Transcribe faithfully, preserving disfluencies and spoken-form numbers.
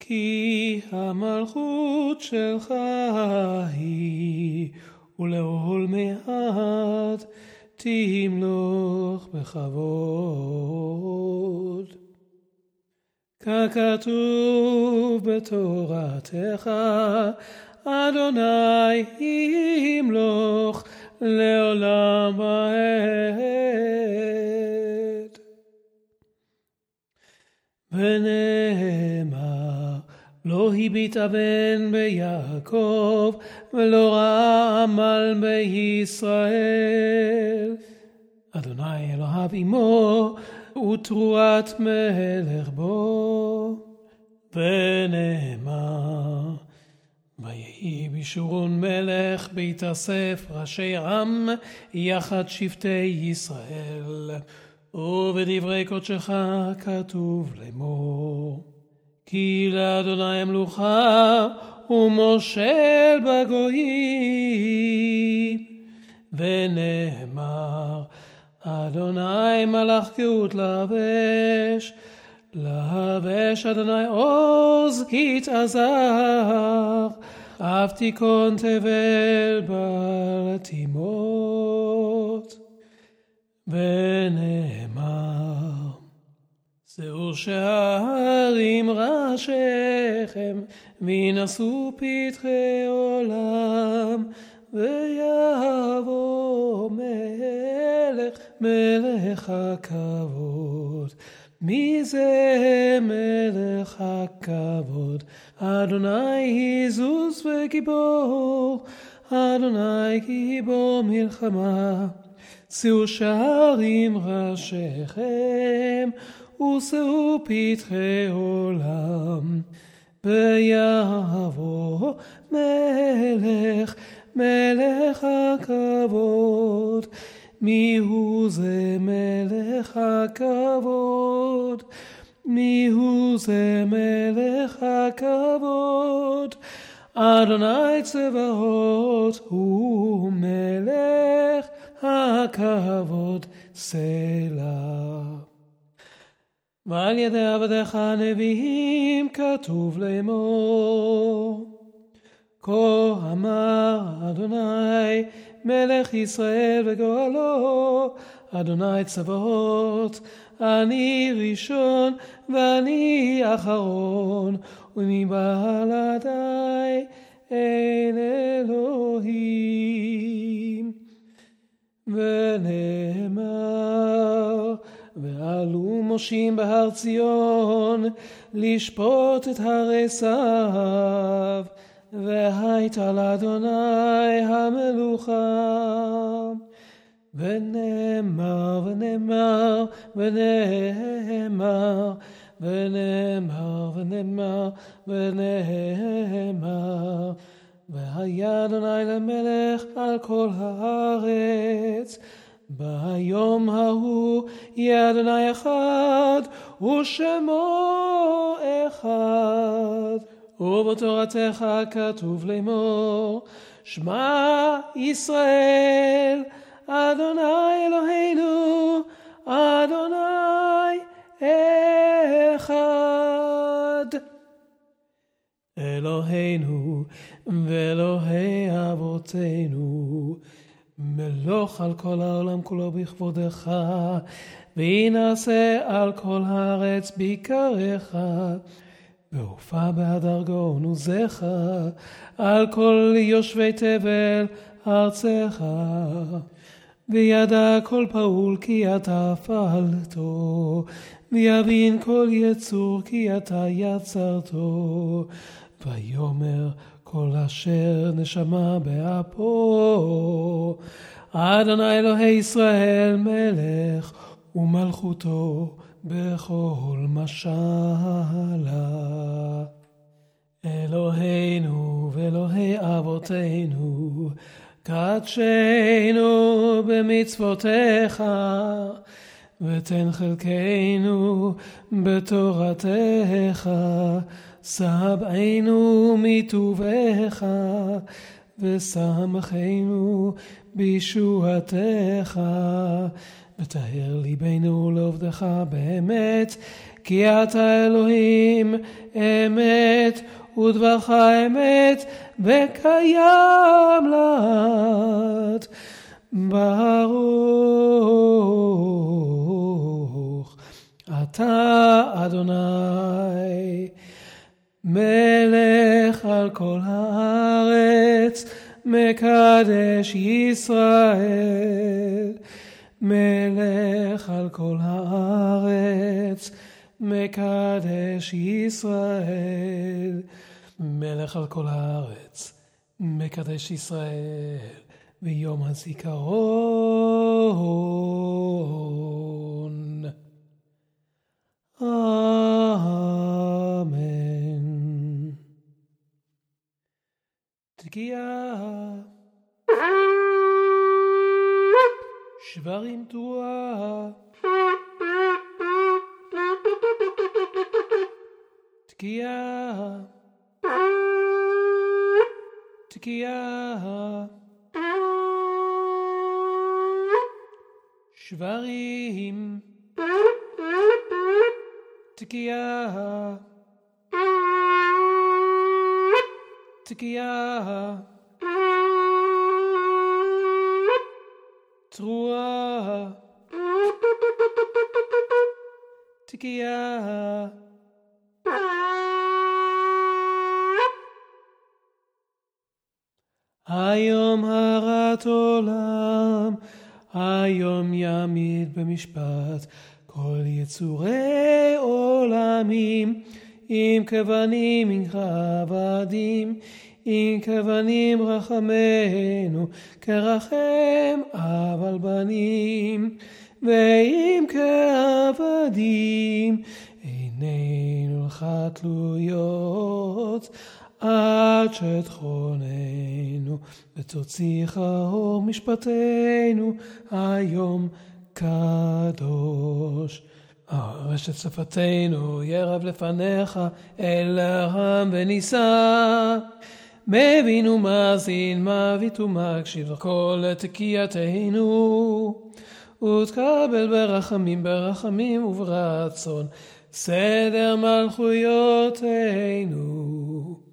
כי המלכות שלך היא, ולעול מעט תמלוך בכבוד. ככתוב בתורתך, אדוני ימלוך לעולם ועד. ונאמר, לא הביט בן ביעקב, ולא ראה עמל בישראל. אדוני אלוהיו עמו, ותרועת מלך בו. ונאמר, ויהי בישורון מלך בהתאסף ראשי עם יחד שבטי ישראל. ובדברי קודשך כתוב לאמור, כי לאדוני המלוכה ומושל בגויים. ונאמר, אדוני מלך גאות לבש, לבש אדוני עוז התעזר, אף תיכון תבל בל תימות. ונאמר, שאו שערים ראשיכם, וינשאו פתחי עולם, ויבוא מלך, מלך הכבוד. מי זה מלך הכבוד? אדוני עזוז וגיבור, אדוני גיבור מלחמה. שאו שערים ראשיכם, ושאו פתחי עולם, ויבוא מלך, מלך הכבוד. מי הוא זה מלך הכבוד? מי הוא זה מלך הכבוד? אדוני צבאות הוא מלך הכבוד. סלה. ועל ידי עבדיך הנביאים כתוב לאמור, כה אמר אדוני מלך ישראל וגואלו, אדוני צבאות, אני ראשון ואני אחרון, ומבלעדי אין אלוהים. ונאמר, ועלו מושים בהר ציון לשפוט את הרי סב, והייתה לאדוני המלוכה. ונאמר ונאמר ונאמר ונאמר ונאמר ונאמר, והיה אדוני למלך על כל הארץ. ביום ההוא יהיה אדוני אחד, ושמו אחד. ובתורתך כתוב לאמור, שמע ישראל, אדוני אלוהינו, אדוני אחד. אלוהינו ואלוהי אבותינו, מלוך על כל העולם כולו בכבודך, וינשא על כל הארץ ביקרך, והופע בהדר גאון עוזך על כל יושבי תבל ארצך. וידע כל פעול כי אתה פעלתו, ויבין כל יצור כי אתה יצרתו. ויאמר כל אשר נשמה באפו, אדוני אלוהי ישראל מלך, ומלכותו בכל משלה. אלוהינו ואלוהי אבותינו, קדשנו במצוותיך, ותן חלקנו בתורתך. שבענו מטובך, ושמחנו בישועתך. וטהר ליבנו לעובדך באמת, כי אתה אלוהים, אמת ודברך אמת וקיים לעד. ברוך אתה אדוני מלך על כל הארץ, מקדש ישראל. מלך על כל הארץ, מקדש ישראל. מלך על כל הארץ, מקדש ישראל, ביום הזיכרון. אמן. תקיעה. שברים תרועה. תקיעה. תקיעה. שברים. תקיעה. תקיעה. תרועה. תקיעה. היום הרת עולם, היום יעמיד במשפט כל יצורי עולמים, אם כבנים אם כעבדים, אם כבנים רחמנו, כרחם אב על בנים, ואם כעבדים, עינינו לך תלויות, עד שתחוננו ותוציך אור משפטנו, היום קדוש. הרשת שפתנו ירב לפניך, אל הרם ונישא. מבין ומאזין, מביט ומקשיב כל תקייתנו, ותקבל ברחמים ברחמים וברצון סדר מלכויותינו.